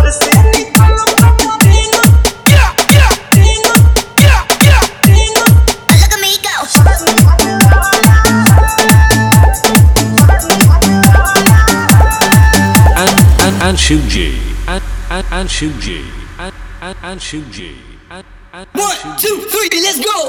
And Shuji, and Shuji, and Shuji, and 1, 2, 3, let's go.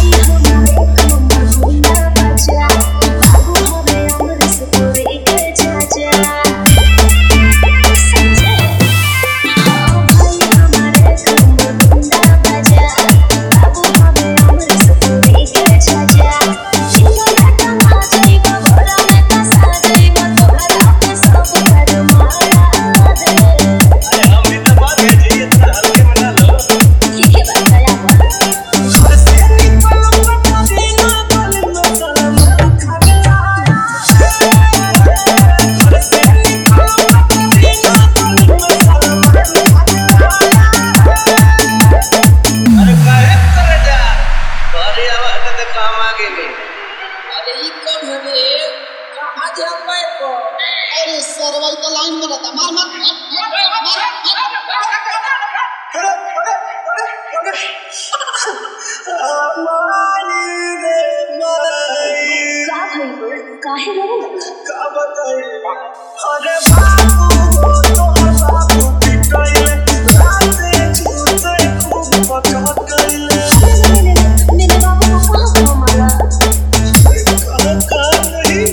अरे सरवाई तो line में रहता मार मत काहे रोवे का बताई अरे बाबू तो बाबू पिटाइले राते झूठे खूब पकड़ गइले मेरे बाबू को कहां मारा कहां नहीं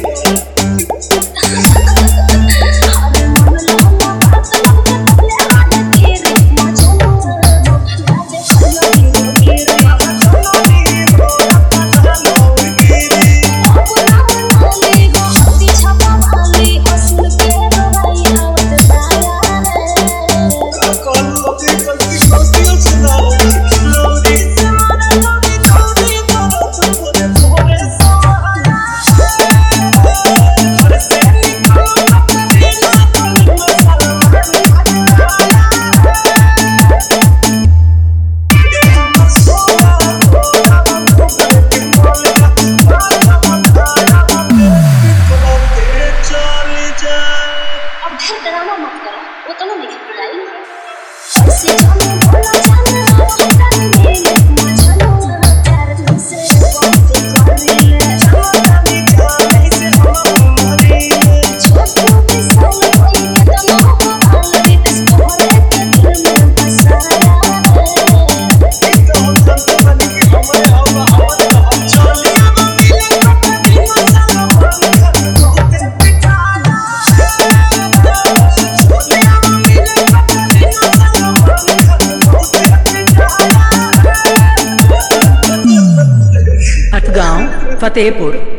ड्रामा मत करो वो तो नहीं पिटाई ऐसे जाने बोला जाने हम मेरे मचलो प्यार तुमसे बहुत कर ले जाने जाने से हम मरे छोटू के संग कोई कदम हो आले बस तोरे के दिल में बसाया तो हम सब बन के हमारे हवा चले हम मिले कभी मसाला बन कर होते पिटाला हटगांव फतेहपुर।